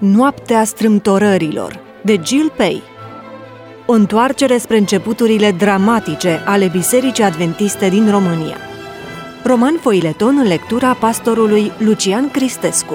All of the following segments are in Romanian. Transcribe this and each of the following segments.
Noaptea strâmtorărilor, de Jill Pei. O întoarcere spre începuturile dramatice ale Bisericii Adventiste din România. Roman foileton în lectura pastorului Lucian Cristescu.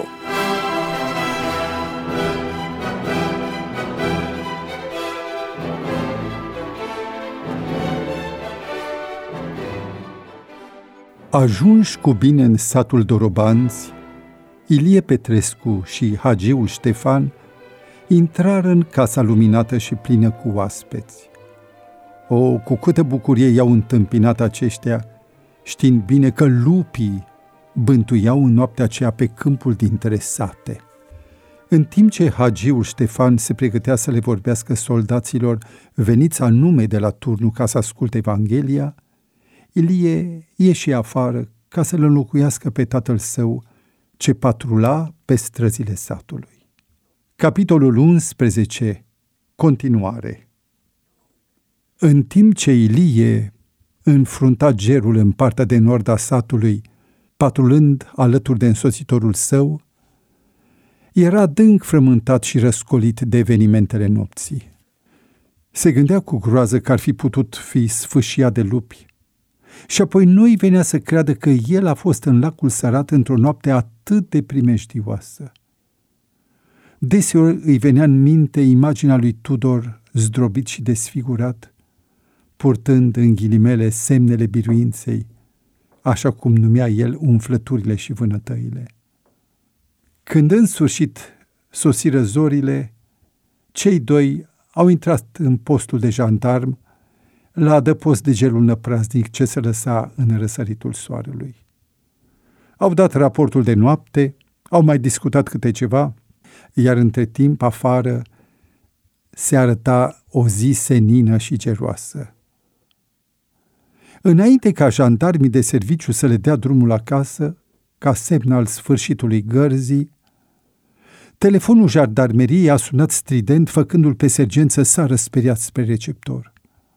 Ajunși cu bine în satul Dorobanți, Ilie Petrescu și Hagiul Ștefan intrară în casa luminată și plină cu oaspeți. Cu câtă bucurie i-au întâmpinat aceștia, știind bine că lupii bântuiau în noaptea aceea pe câmpul dintre sate. În timp ce Hagiul Ștefan se pregătea să le vorbească soldaților veniți anume de la turnul ca să asculte Evanghelia, Ilie ieși afară ca să-l înlocuiască pe tatăl său ce patrula pe străzile satului. Capitolul 11. Continuare. În timp ce Ilie înfrunta gerul în partea de nord a satului, patrulând alături de însoțitorul său, era adânc frământat și răscolit de evenimentele nopții. Se gândea cu groază că ar fi putut fi sfâșiat de lupi. Și apoi nu-i venea să creadă că el a fost în lacul Sărat într-o noapte atât de primejdioasă. Deseori îi venea în minte imaginea lui Tudor zdrobit și desfigurat, purtând în ghilimele semnele biruinței, așa cum numea el umflăturile și vânătăile. Când în sfârșit sosiră zorile, cei doi au intrat în postul de jandarm la adăpost de gelul năpraznic ce se lăsa în răsăritul soarelui. Au dat raportul de noapte, au mai discutat câte ceva, iar între timp afară se arăta o zi senină și geroasă. Înainte ca jandarmii de serviciu să le dea drumul acasă, ca semn al sfârșitului gărzii, telefonul jandarmeriei a sunat strident, făcându-l pe sergent să sară speriat spre receptor.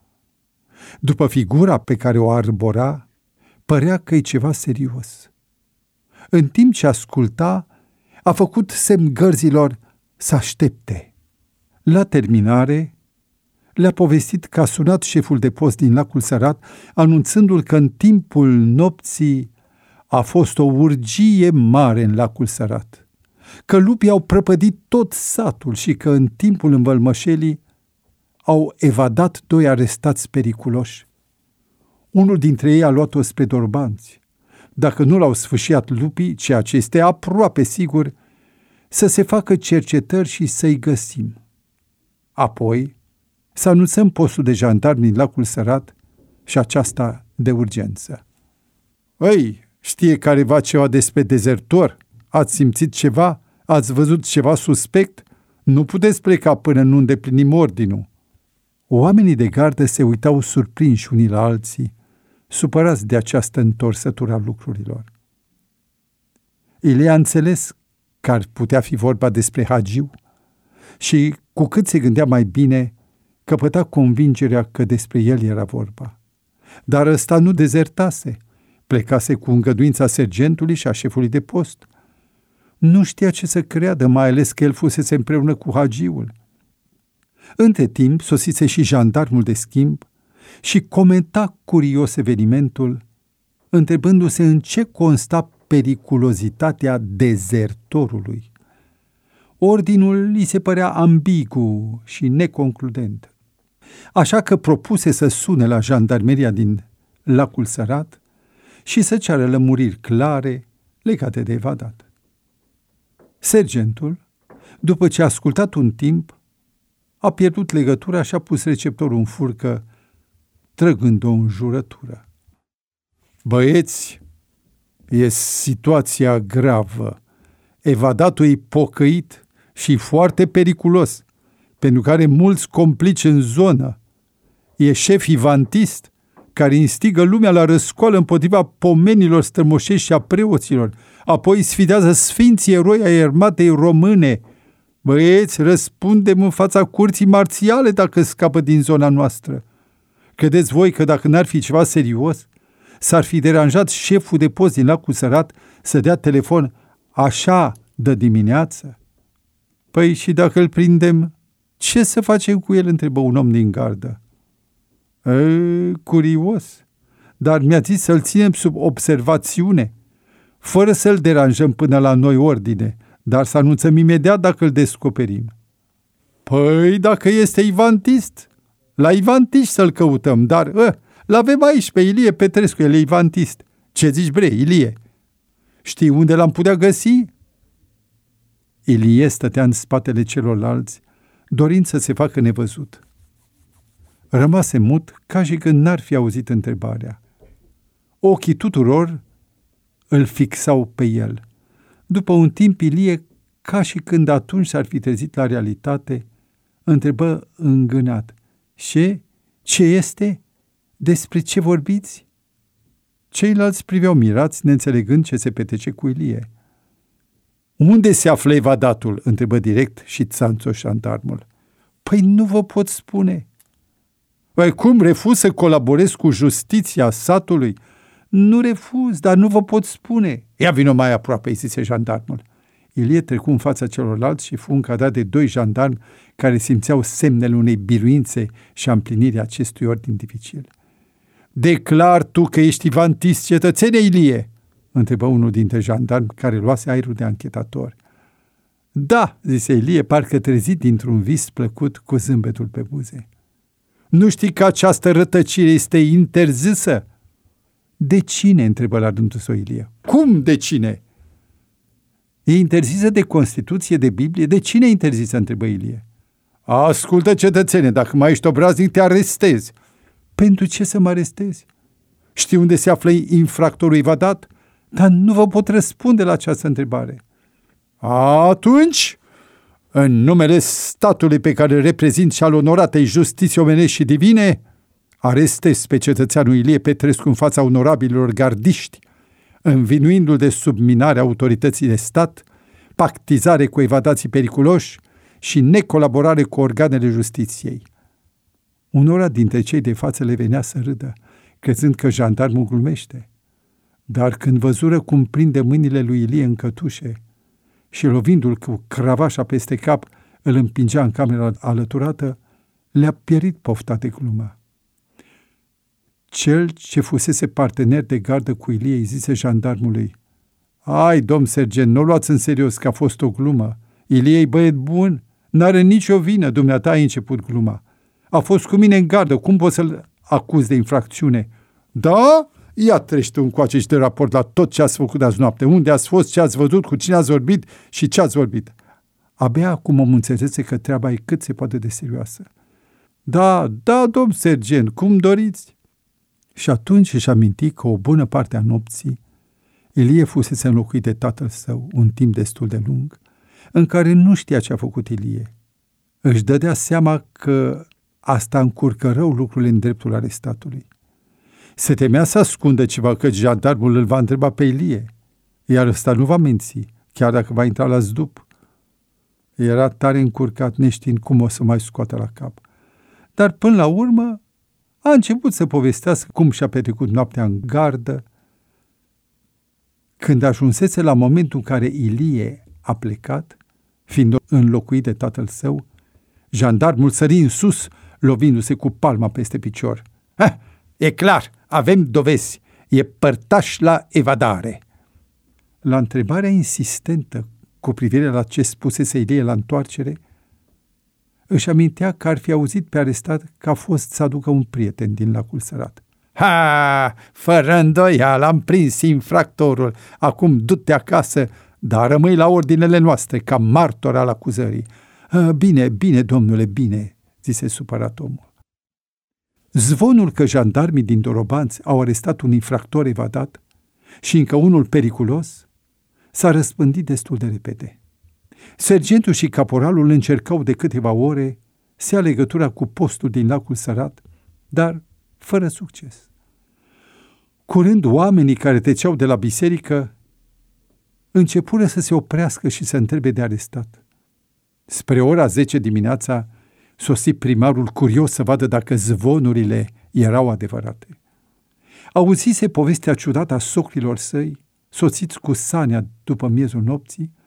După figura pe care o arbora, părea că e ceva serios. În timp ce asculta, a făcut semn gărzilor să aștepte. La terminare, le-a povestit că a sunat șeful de post din lacul Sărat, anunțându-l că în timpul nopții a fost o urgie mare în lacul Sărat, că lupii au prăpădit tot satul și că în timpul învălmășelii au evadat doi arestați periculoși. Unul dintre ei a luat-o spre Dorobanți. Dacă nu l-au sfâșiat lupii, ceea ce este aproape sigur, să se facă cercetări și să-i găsim. Apoi să anunțăm postul de jandarmi din lacul Sărat și aceasta de urgență. Ei, știe careva ceva despre dezertor? Ați simțit ceva? Ați văzut ceva suspect? Nu puteți pleca până nu îndeplinim ordinul. Oamenii de gardă se uitau surprinși unii la alții, supărați de această întorsătură a lucrurilor. Ilie a înțeles că ar putea fi vorba despre Hagiu și, cu cât se gândea mai bine, căpăta convingerea că despre el era vorba. Dar ăsta nu dezertase, plecase cu îngăduința sergentului și a șefului de post. Nu știa ce să creadă, mai ales că el fusese împreună cu Hagiul. Între timp sosise și jandarmul de schimb și comenta curios evenimentul, întrebându-se în ce consta periculozitatea dezertorului. Ordinul îi se părea ambigu și neconcludent, așa că propuse să sune la jandarmeria din lacul Sărat și să ceară lămuriri clare legate de evadat. Sergentul, după ce a ascultat un timp, a pierdut legătura și a pus receptorul în furcă, trăgând-o în jurătură. Băieți, e situația gravă. Evadatul e pocăit și foarte periculos, pentru că are mulți complici în zonă. E șef ivantist care instigă lumea la răscoală împotriva pomenilor strămoșești și a preoților, apoi sfidează sfinții eroi ai armatei române. Băieți, răspundem în fața curții marțiale dacă scapă din zona noastră. Credeți voi că dacă n-ar fi ceva serios, s-ar fi deranjat șeful de post din lacul Sărat să dea telefon așa de dimineață? Păi și dacă îl prindem, ce să facem cu el?" întrebă un om din gardă. Curios, dar mi-a zis să-l ținem sub observațiune, fără să-l deranjăm până la noi ordine, dar să anunțăm imediat dacă îl descoperim." Păi, dacă este ivantist, la ivantist să-l căutăm, dar l-avem aici pe Ilie Petrescu, el e ivantist. Ce zici, bre, Ilie? Știi unde l-am putea găsi?" Ilie stătea în spatele celorlalți, dorind să se facă nevăzut. Rămase mut, ca și când n-ar fi auzit întrebarea. Ochii tuturor îl fixau pe el. După un timp, Ilie, ca și când atunci s-ar fi trezit la realitate, întrebă îngânat: Ce este? Despre ce vorbiți?" Ceilalți priveau mirați, neînțelegând ce se petrece cu Ilie. Unde se află evadatul?" întrebă direct și Țanțo, jandarmul. Păi nu vă pot spune." Păi cum, refuz să colaborez cu justiția satului?" Nu refuz, dar nu vă pot spune." Ia vino mai aproape," îi zise jandarmul. Ilie trecu în fața celorlalți și fu încadrat de 2 jandarmi care simțeau semnele unei biruințe și a împlinirii acestui ordin dificil. Declar tu că ești ivantist, cetățene Ilie?" întrebă unul dintre jandarmi care luase aerul de anchetator. Da," zise Ilie, parcă trezit dintr-un vis plăcut cu zâmbetul pe buze. Nu știi că această rătăcire este interzisă?" De cine?" întrebă la rândul său Ilie. Cum de cine?" E interzisă de Constituție, de Biblie. De cine e interzisă?" întrebă Ilie. Ascultă, cetățene, dacă mai ești obraznic, te arestezi." Pentru ce să mă arestezi? Știi unde se află infractorul evadat? Dar nu vă pot răspunde la această întrebare." Atunci, în numele statului pe care îl reprezint și al onoratei justiții omenești și divine, arestez pe cetățeanul Ilie Petrescu în fața onorabililor gardiști, învinuindu-l de subminare autorității de stat, pactizare cu evadații periculoși și necolaborare cu organele justiției. Unora dintre cei de față le venea să râdă, crezând că jandarmul glumește. Dar când văzură cum prinde mâinile lui Ilie în cătușe și lovindu-l cu cravașa peste cap îl împingea în camera alăturată, le-a pierit pofta de glumă. Cel ce fusese partener de gardă cu Ilie îi zise jandarmului: Ai, domn sergent, nu o luați în serios că a fost o glumă. Ilie e băiet bun, n-are nicio vină, dumneata ai început gluma. A fost cu mine în gardă, cum poți să-l acuzi de infracțiune? Da? Ia treci tu încoace și de raport la tot ce ați făcut azi noapte. Unde ați fost, ce ați văzut, cu cine ați vorbit și ce ați vorbit. Abia acum am înțeles că treaba e cât se poate de serioasă. Da, domn sergent, cum doriți. Și atunci își aminti că o bună parte a nopții Ilie fusese înlocuit de tatăl său un timp destul de lung, în care nu știa ce a făcut Ilie. Își dădea seama că asta încurcă rău lucrurile în dreptul arestatului. Se temea să ascundă ceva, că jandarmul îl va întreba pe Ilie, iar ăsta nu va menți, chiar dacă va intra la zdup. Era tare încurcat, neștiind cum o să mai scoată la cap. Dar până la urmă a început să povestească cum și-a petrecut noaptea în gardă. Când ajunsese la momentul în care Ilie a plecat, fiind înlocuit de tatăl său, jandarmul sări în sus, lovindu-se cu palma peste picior. E clar, avem dovezi, e părtaș la evadare." La întrebarea insistentă cu privire la ce spusese Ilie la întoarcere, își amintea că ar fi auzit pe arestat că a fost să aducă un prieten din Lacul Sărat. Fără îndoială, am prins infractorul, acum du-te acasă, dar rămâi la ordinele noastre ca martor al acuzării. Bine, domnule, bine," zise supărat omul. Zvonul că jandarmii din Dorobanți au arestat un infractor evadat și încă unul periculos s-a răspândit destul de repede. Sergentul și caporalul încercau de câteva ore să ia legătura cu postul din Lacul Sărat, dar fără succes. Curând, oamenii care treceau de la biserică începură să se oprească și să întrebe de arestat. Spre ora 10 dimineața sosi primarul curios să vadă dacă zvonurile erau adevărate. Auzise povestea ciudată a socrilor săi, soțiți cu Sania după miezul nopții,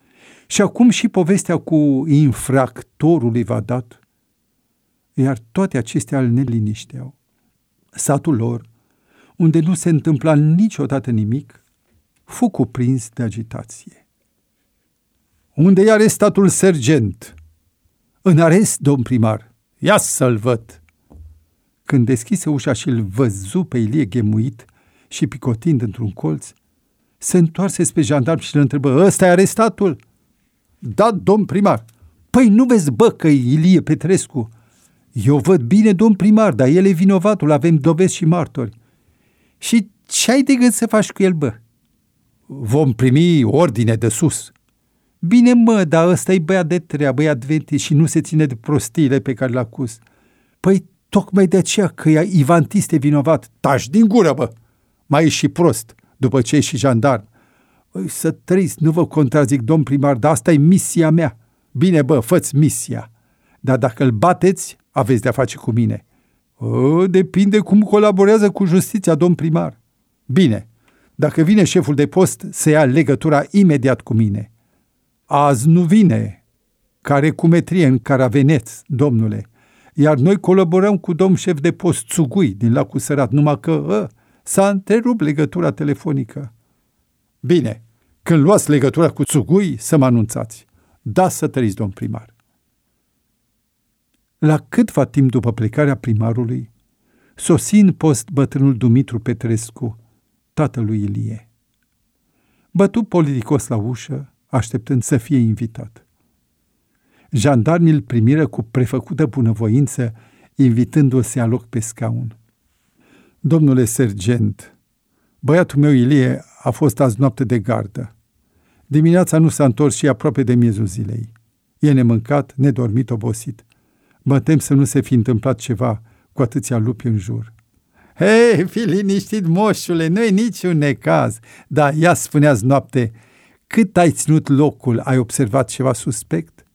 Și acum și povestea cu infractorul i-a dat, iar toate acestea îl nelinișteau. Satul lor, unde nu se întâmpla niciodată nimic, fu cuprins de agitație. Unde e arestatul sergent? În arest, domn primar. Ia să-l văd. Când deschise ușa și îl văzu pe Ilie ghemuit și picotind într-un colț, se întoarse spre jandarm și îl întrebă: ăsta e arestatul? Da, domn primar. Păi nu vezi, bă, că e Ilie Petrescu? Eu văd bine, domn primar, dar el e vinovatul, avem dovezi și martori. Și ce ai de gând să faci cu el, bă? Vom primi ordine de sus. Bine, mă, dar ăsta e băiat de treabă, e adventist și nu se ține de prostiile pe care le acuz. Păi tocmai de aceea că Ivantist e vinovat. Taci din gură, bă! Mai ești și prost, după ce ești și jandarm. Să trăiți, nu vă contrazic, domn primar, dar asta e misia mea. Bine, bă, fă-ți misia. Dar dacă îl bateți, aveți de-a face cu mine. Depinde cum colaborează cu justiția, domn primar. Bine, dacă vine șeful de post, să ia legătura imediat cu mine. Azi nu vine, care cumetrie în Caraveneț, domnule, iar noi colaborăm cu domn șef de post Țugui din Lacul Sărat, numai că s-a întrerupt legătura telefonică. Bine, când luați legătura cu Țugui, să mă anunțați. Da, să trăiți, domn primar. La câtva timp după plecarea primarului, sosi în post bătrânul Dumitru Petrescu, tatălui Ilie. Bătu politicos la ușă, așteptând să fie invitat. Jandarmii îl primiră cu prefăcută bunăvoință, invitându-l să ia loc pe scaun. Domnule sergent, băiatul meu Ilie a fost azi noapte de gardă. Dimineața nu s-a întors și aproape de miezul zilei. E nemâncat, nedormit, obosit. Mă tem să nu se fi întâmplat ceva cu atâția lupi în jur. Hei, fii liniștit, moșule, nu e niciun necaz. Dar ia spune-azi noapte, cât ai ținut locul, ai observat ceva suspect?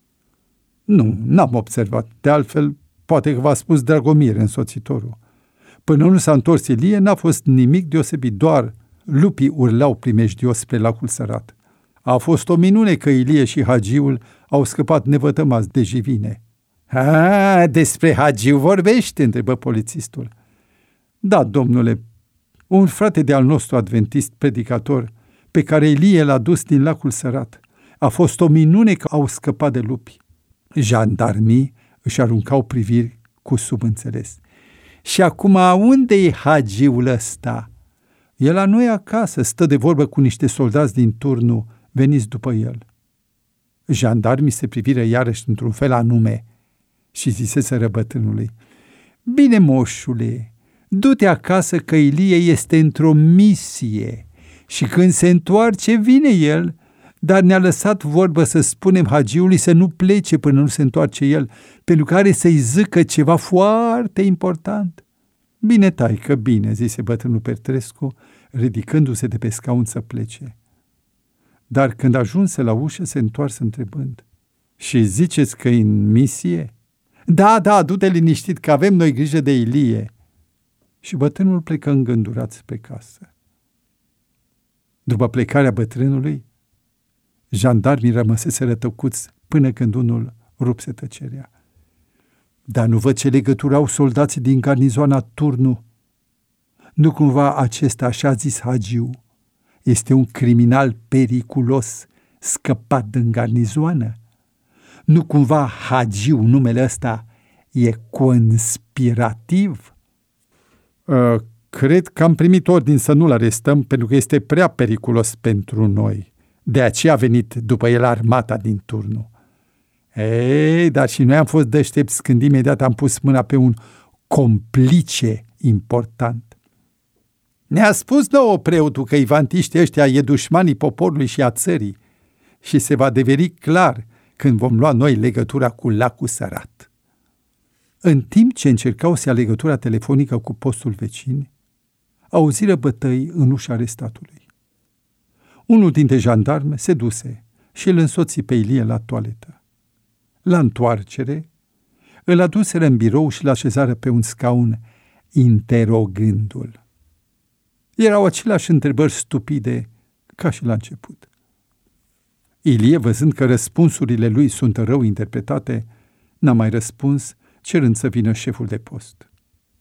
Nu, n-am observat. De altfel, poate că v-a spus Dragomir, însoțitorul. Până nu s-a întors Ilie, n-a fost nimic deosebit, doar lupii urlau primejdios spre Lacul Sărat. A fost o minune că Ilie și Hagiul au scăpat nevătămați de jivine. Despre Hagiu vorbești? Întrebă polițistul. Da, domnule, un frate de-al nostru adventist predicator, pe care Ilie l-a dus din Lacul Sărat. A fost o minune că au scăpat de lupi. Jandarmii își aruncau priviri cu subînțeles. Și acum, unde e Hagiul ăsta? E la noi acasă, stă de vorbă cu niște soldați din turnul veniți după el. Jandarmii se priviră iarăși într-un fel anume și ziseseră bătrânului: Bine, moșule, du-te acasă că Ilie este într-o misie și când se întoarce vine el, dar ne-a lăsat vorbă să spunem Hagiului să nu plece până nu se întoarce el, pentru care să-i zică ceva foarte important. Bine, taică, bine, zise bătrânul Petrescu, ridicându-se de pe scaun să plece. Dar când ajunse la ușă, se întoarse întrebând: Și ziceți că e în misie? Da, du-te liniștit, că avem noi grijă de Ilie. Și bătrânul plecă îngândurat spre casă. După plecarea bătrânului, jandarmii rămăseseră tăcuți până când unul rupse tăcerea. Dar nu văd ce legătură au soldații din garnizoana Turnu. Nu cumva acesta, așa zis Hagiu, este un criminal periculos scăpat din garnizoană? Nu cumva Hagiu, numele ăsta, e conspirativ? Cred că am primit ordin să nu-l arestăm pentru că este prea periculos pentru noi. De aceea a venit după el armata din Turnu. Ei, dar și noi am fost deștepți când imediat am pus mâna pe un complice important. Ne-a spus nouă preotul că ivantiștii ăștia e dușmanii poporului și a țării și se va deveri clar când vom lua noi legătura cu Lacul Sărat. În timp ce încercau să ia legătura telefonică cu postul vecin, auziră bătăi în ușa arestatului. Unul dintre jandarmi se duse și îl însoți pe Ilie la toaletă. La întoarcere, îl aduseră în birou și l-așezară pe un scaun, interogându-l. Erau aceleași întrebări stupide ca și la început. Ilie, văzând că răspunsurile lui sunt rău interpretate, n-a mai răspuns, cerând să vină șeful de post.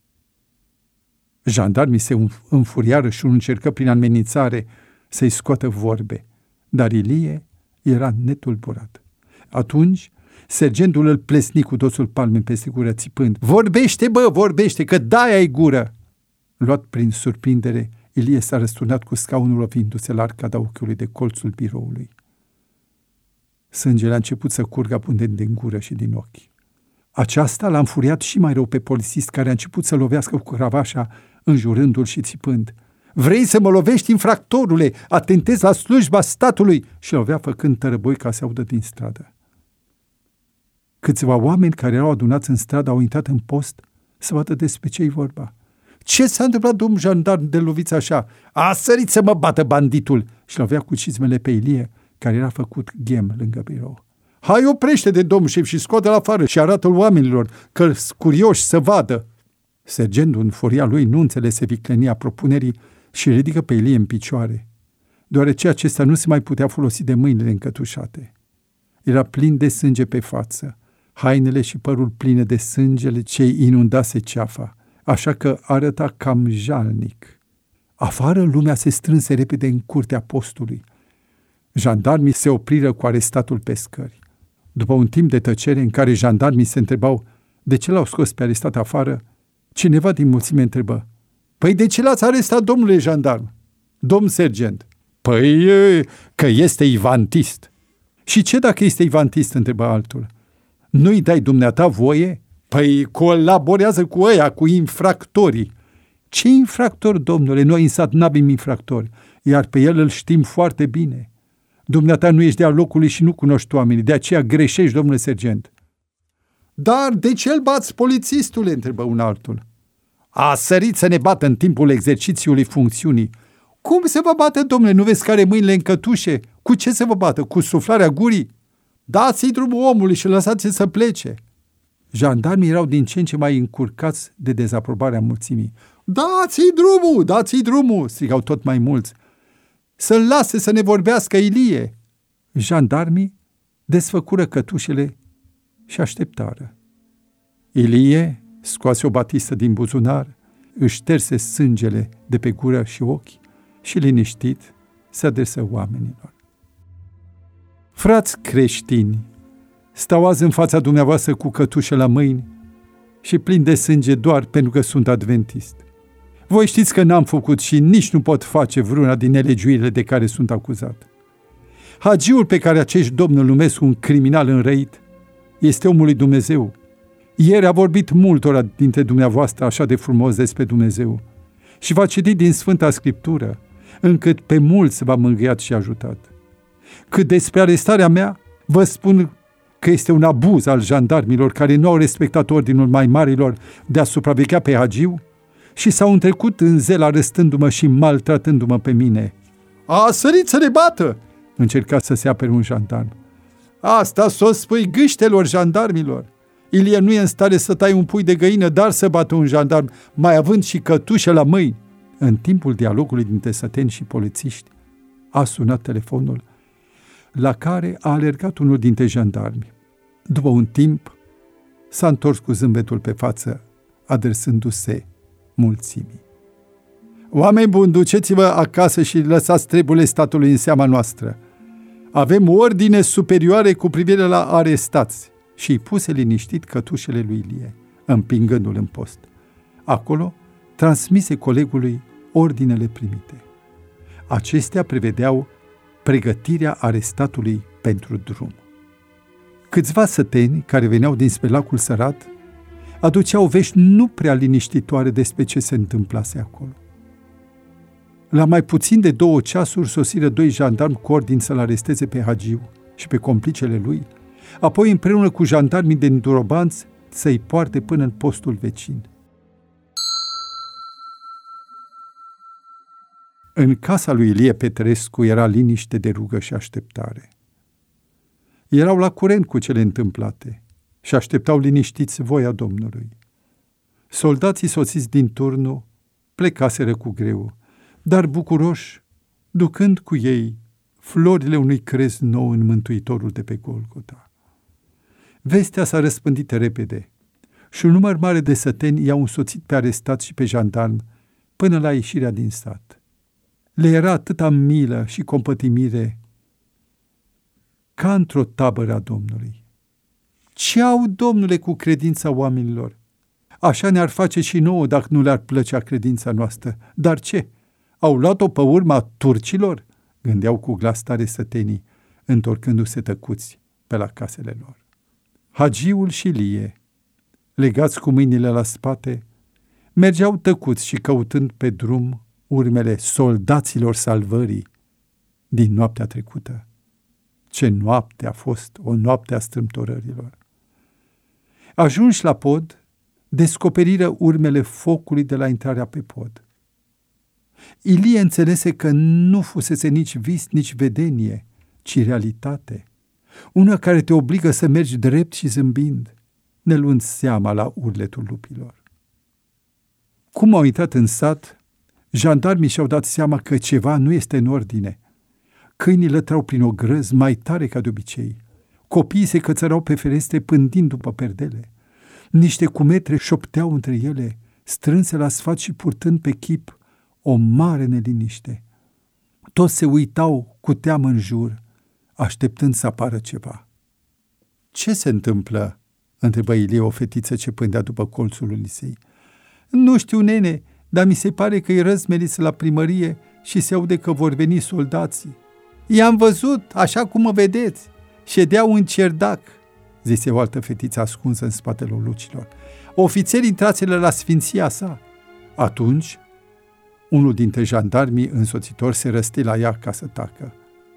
Jandarmii se înfuriară și încercă prin amenințare să-i scoată vorbe, dar Ilie era netulburat. Atunci, sergentul îl plesni cu dosul palmei peste gură, țipând: "Vorbește, bă, vorbește, că de-aia ai gură!" Luat prin surprindere, Ilie s-a răsturnat cu scaunul, lovindu-se la arcada ochiului de colțul biroului. Sângele a început să curgă abundent din gură și din ochi. Aceasta l-a înfuriat și mai rău pe polițist, care a început să lovească cu cravașa, înjurându-l și țipând: "Vrei să mă lovești, infractorule? Atentezi la slujba statului!" și lovea făcând tărăboi ca să audă din stradă. Câțiva oameni care erau adunați în stradă au intrat în post să vadă despre ce-i vorba. "Ce s-a întâmplat, domn jandarm, de loviți așa?" "A sărit să mă bată banditul!" și lovea cu cizmele pe Ilie, care era făcut ghem lângă birou. "Hai, oprește de domn șef și scoate-l afară și arată-l oamenilor, că-s curioși să vadă." Sergentul, în furia lui, nu înțelese viclenia propunerii și ridică pe Ilie în picioare, deoarece acesta nu se mai putea folosi de mâinile încătușate. Era plin de sânge pe față, hainele și părul pline de sângele ce-i inundase ceafa, așa că arăta cam jalnic. Afară, lumea se strânse repede în curtea postului. Jandarmii se opriră cu arestatul pe scări. După un timp de tăcere în care jandarmii se întrebau de ce l-au scos pe arestat afară, cineva din mulțime întrebă: "Păi de ce l-ați arestat, domnule jandarm?" "Domn sergent." "Păi că este ivantist." "Și ce dacă este ivantist?" întrebă altul. "Nu-i dai dumneata voie?" "Păi colaborează cu ăia, cu infractorii." "Ce infractori, domnule? Noi în sat n-avem infractori, iar pe el îl știm foarte bine. Dumneata nu ești de-a locului și nu cunoști oamenii, de aceea greșești, domnule sergent." "Dar de ce îl bați, polițistule?" întrebă un altul. "A sărit să ne bată în timpul exercițiului funcțiunii." "Cum se vă bate, domnule? Nu vezi că are mâinile în cătușe? Cu ce se vă bată? Cu suflarea gurii?" "Dați-i drumul omului și lăsați-l să plece." Jandarmii erau din ce în ce mai încurcați de dezaprobarea mulțimii. "Dați-i drumul! Dați-i drumul!" strigau tot mai mulți. "Să-l lase să ne vorbească, Ilie!" Jandarmii desfăcură cătușele și așteptară. Ilie scoase o batistă din buzunar, își șterse sângele de pe gură și ochi și, liniștit, se adresă oamenilor: "Frați creștini, stau azi în fața dumneavoastră cu cătușă la mâini și plin de sânge doar pentru că sunt adventist. Voi știți că n-am făcut și nici nu pot face vreuna din nelegiuirile de care sunt acuzat. Hagiul pe care acești domni îl numesc un criminal înrăit este omul lui Dumnezeu. Ieri a vorbit multora dintre dumneavoastră așa de frumos despre Dumnezeu și v-a citit din Sfânta Scriptură, încât pe mulți v-a mângâiat și ajutat. Cât despre arestarea mea, vă spun că este un abuz al jandarmilor care nu au respectat ordinul mai marilor de a supraveghea pe hagiu și s-au întrecut în zel arestându-mă și maltratându-mă pe mine." "A sărit să ne bată!" încerca să se apere un jandarm. "Asta s-o spui gâștelor jandarmilor. Ilie nu e în stare să tai un pui de găină, dar să bată un jandarm, mai având și cătușă la mâini." În timpul dialogului dintre săteni și polițiști a sunat telefonul, la care a alergat unul dintre jandarmi. După un timp, s-a întors cu zâmbetul pe față, adresându-se mulțimii: "Oameni buni, duceți-vă acasă și lăsați treburile statului în seama noastră. Avem ordine superioare cu privire la arestați." Și îi puse liniștit cătușele lui Ilie, împingându-l în post. Acolo transmise colegului ordinele primite. Acestea prevedeau pregătirea arestatului pentru drum. Câțiva săteni care veneau dinspre lacul Sărat aduceau vești nu prea liniștitoare despre ce se întâmplase acolo. La mai puțin de 2 ceasuri sosiră 2 jandarmi cu ordin să-l aresteze pe hagiu și pe complicele lui, apoi împreună cu jandarmii de îndurobanți să-i poarte până în postul vecin. În casa lui Ilie Petrescu era liniște de rugă și așteptare. Erau la curent cu cele întâmplate și așteptau liniștiți voia Domnului. Soldații soțiți din turnul plecaseră cu greu, dar bucuroși, ducând cu ei florile unui crez nou în Mântuitorul de pe Golgota. Vestea s-a răspândit repede și un număr mare de săteni i-au însoțit pe arestat și pe jandarm până la ieșirea din sat. Le era atâta milă și compătimire ca într-o tabără a Domnului. Ce au, Domnule, cu credința oamenilor? Așa ne-ar face și nouă dacă nu le-ar plăcea credința noastră. Dar ce? Au luat-o pe urma turcilor? Gândeau cu glas tare sătenii, întorcându-se tăcuți pe la casele lor. Hagiul și Ilie, legați cu mâinile la spate, mergeau tăcuți și căutând pe drum urmele soldaților salvării din noaptea trecută. Ce noapte a fost, o noapte a strâmtorărilor! Ajunși la pod, descoperiră urmele focului de la intrarea pe pod. Ilie înțelese că nu fusese nici vis, nici vedenie, ci realitate, una care te obligă să mergi drept și zâmbind, ne luând seama la urletul lupilor. Cum au intrat în sat, jandarmii și-au dat seama că ceva nu este în ordine. Câinii lătrau prin ogrăzi mai tare ca de obicei. Copiii se cățărau pe ferestre pândind după perdele. Niște cumetre șopteau între ele, strânse la sfat și purtând pe chip o mare neliniște. Toți se uitau cu teamă în jur, așteptând să apară ceva. Ce se întâmplă?" întrebă Ilie o fetiță ce pândea după colțul Ulisei. Nu știu, nene, dar mi se pare că-i răzmeriți la primărie și se aude că vor veni soldații." I-am văzut, așa cum mă vedeți, ședeau în cerdac," zise o altă fetiță ascunsă în spatele lucilor. Ofițeri intraseră la sfinția sa." Atunci, unul dintre jandarmii însoțitori se răsti la ea ca să tacă.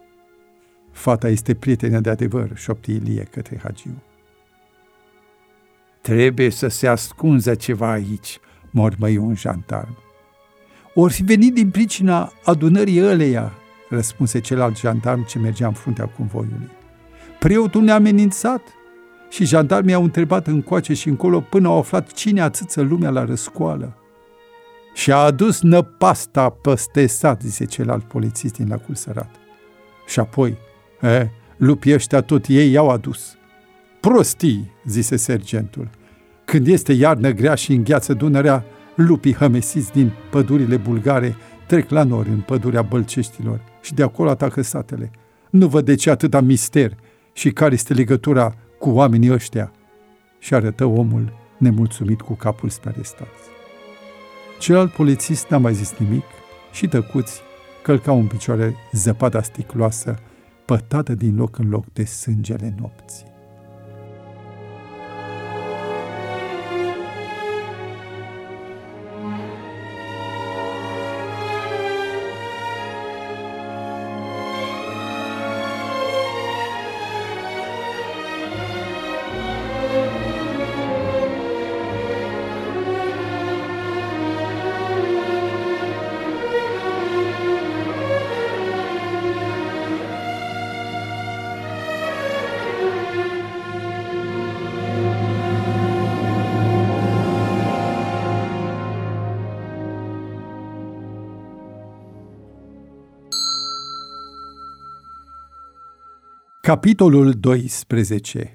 Fata este prietenă de adevăr," șopti Ilie către Hagiu. Trebuie să se ascunză ceva aici," mormăi un jandarm. Or fi venit din pricina adunării ăleia," răspunse celălalt jandarm ce mergea în fruntea convoiului. Preotul ne-a amenințat și jandarmii au întrebat încoace și încolo până au aflat cine atâță lumea la răscoală. Și a adus năpasta păste sat, zise celălalt polițist din lacul sărat. Și apoi, lupii ăștia tot ei i-au adus. Prostii, zise sergentul. Când este iarnă grea și îngheață Dunărea, lupii hămesiți din pădurile bulgare trec la nori în pădurea Bălceștilor și de acolo atacă satele. Nu văd de ce atâta mister și care este legătura cu oamenii ăștia. Și arătă omul nemulțumit cu capul spre arestați. Celălalt polițist n-a mai zis nimic și tăcuți călcau în picioare zăpada sticloasă, pătată din loc în loc de sângele nopții. Capitolul 12.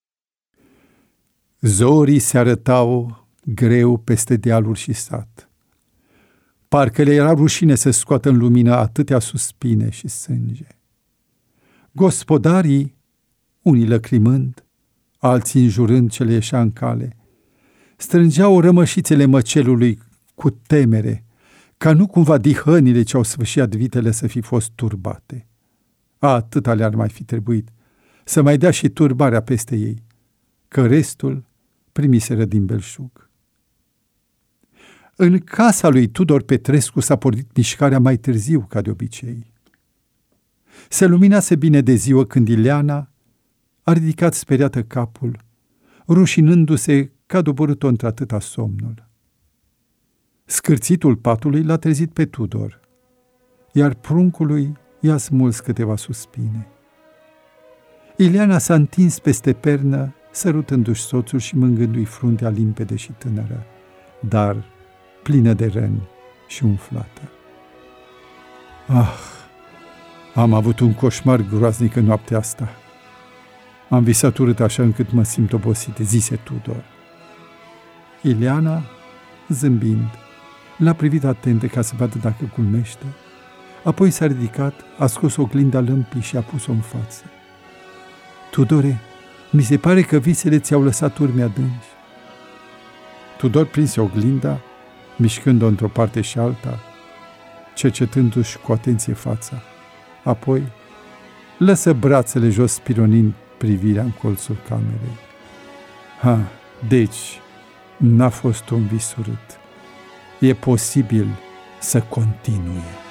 Zorii se arătau greu peste dealuri și sat. Parcă le era rușine să scoată în lumină atâtea suspine și sânge. Gospodarii, unii lăcrimând, alții înjurând ce le ieșea în cale, strângeau rămășițele măcelului cu temere, ca nu cumva dihănile ce au sfâșiat vitele să fi fost turbate. Atâta le-ar mai fi trebuit să mai dea și turbarea peste ei, că restul primiseră din belșug. În casa lui Tudor Petrescu s-a pornit mișcarea mai târziu ca de obicei. Se luminase bine de ziua când Ileana a ridicat speriată capul, rușinându-se că a doborât-o într-atâta somnul. Scârțitul patului l-a trezit pe Tudor, iar pruncului i-a smuls câteva suspine. Ileana s-a întins peste pernă, sărutându-și soțul și mângându-i fruntea limpede și tânără, dar plină de răni și umflată. Ah, Am avut un coșmar groaznic în noaptea asta. Am visat urât așa încât mă simt obosit, zise Tudor. Ileana, zâmbind, l-a privit atentă ca să vadă dacă culmește. Apoi s-a ridicat, a scos oglinda lămpii și a pus-o în față. Tudore, mi se pare că visele ți-au lăsat urme adânci. Tudor prinse oglinda, mișcând-o într-o parte și alta, cercetându-și cu atenție fața. Apoi lăsă brațele jos, spironind privirea în colțul camerei. Deci, n-a fost un vis urât. E posibil să continue.